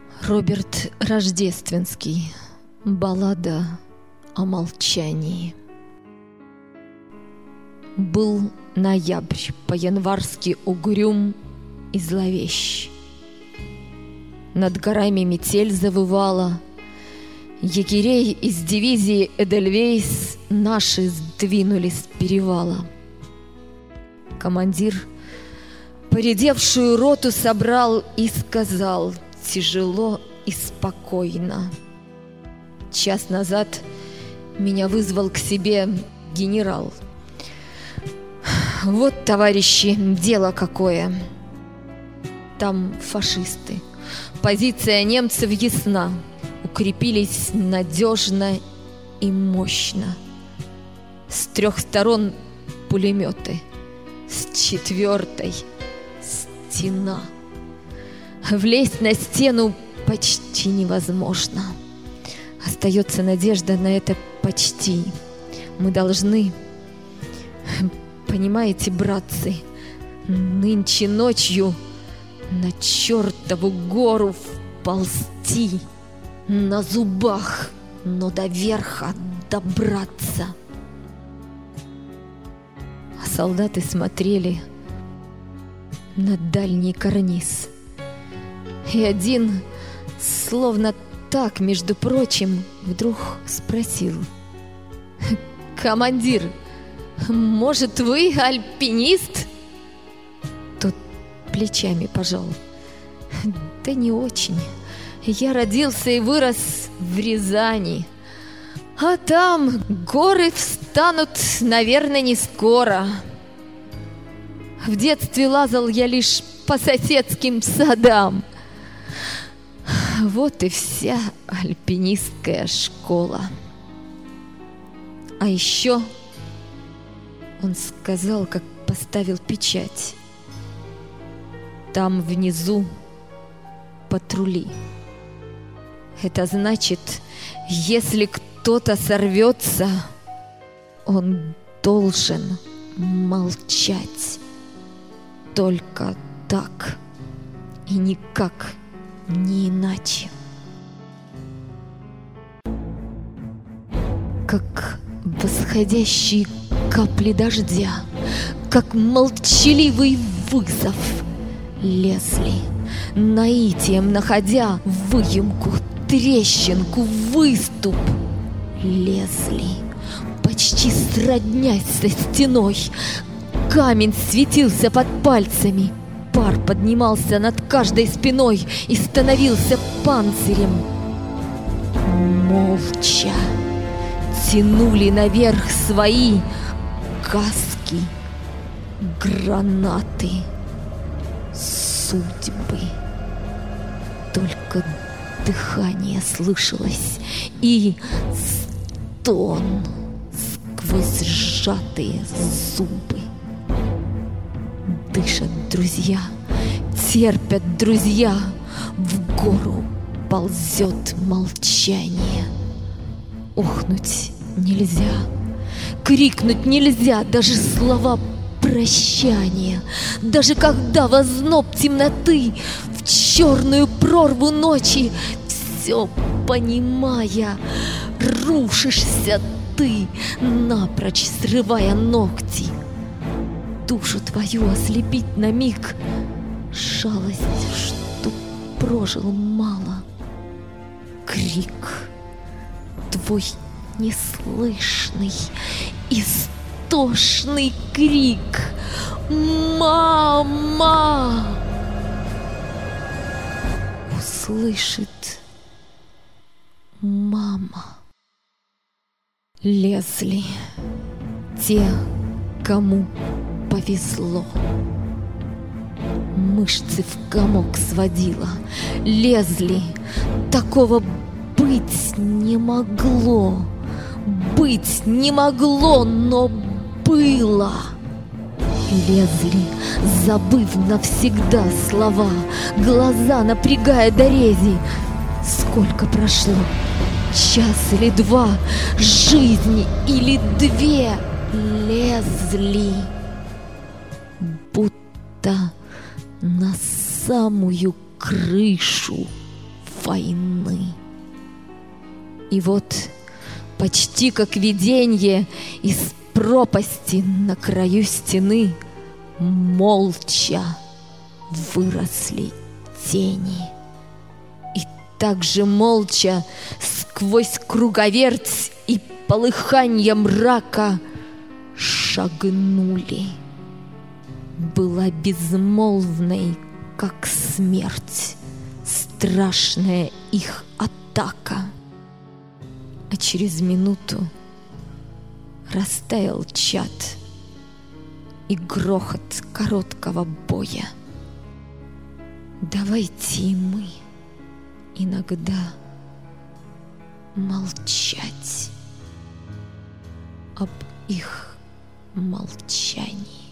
Роберт Рождественский. Баллада о молчании. Был ноябрь, по-январски угрюм и зловещ. Над горами метель завывала. Егерей из дивизии Эдельвейс наши сдвинулись с перевала. Командир поредевшую роту собрал и сказал тяжело и спокойно: час назад меня вызвал к себе генерал. Вот, товарищи, дело какое. Там фашисты. Позиция немцев ясна. Укрепились надежно и мощно. С 3 сторон пулеметы, с 4 стена. Влезть на стену почти невозможно. Остается надежда на это почти. Мы должны, понимаете, братцы, нынче ночью на чертову гору вползти, на зубах, но до верха добраться. А солдаты смотрели на дальний карниз. И один, словно так, между прочим, вдруг спросил: «Командир, может, вы альпинист?» Тот плечами пожал: «Да не очень. Я родился и вырос в Рязани. А там горы встанут, наверное, не скоро. В детстве лазал я лишь по соседским садам. Вот и вся альпинистская школа». А еще он сказал, как поставил печать: «Там внизу патрули. Это значит, если кто-то сорвется, он должен молчать. Только так и никак не иначе». Как восходящие капли дождя, как молчаливый вызов, лезли, наитием находя выемку, трещинку, выступ, лезли, почти сроднясь со стеной. Камень светился под пальцами, пар поднимался над каждой спиной и становился панцирем. Молча тянули наверх свои каски, гранаты, судьбы. Только дыхание слышалось и стон сквозь сжатые зубы. Дышат друзья, терпят друзья, в гору ползет молчание. Охнуть нельзя, крикнуть нельзя, даже слова прощания. Даже когда в озноб темноты, в черную прорву ночи, все понимая, рушишься ты, напрочь срывая ногти. Душу твою ослепить на миг жалость, что прожил мало. Крик твой неслышный, истошный крик: «Мама!» Услышит мама. Лезли те, кому повезло. Мышцы в комок сводила. Лезли. Такого быть не могло. Быть не могло, но было. Лезли, забыв навсегда слова, глаза напрягая до рези. Сколько прошло? Час или два? Жизнь или две? Лезли, будто на самую крышу войны. И вот почти как виденье из пропасти на краю стены молча выросли тени. И также молча сквозь круговерть и полыханье мрака шагнули. Была безмолвной, как смерть, страшная их атака. А через минуту растаял чад и грохот короткого боя. Давайте и мы иногда молчать об их молчании.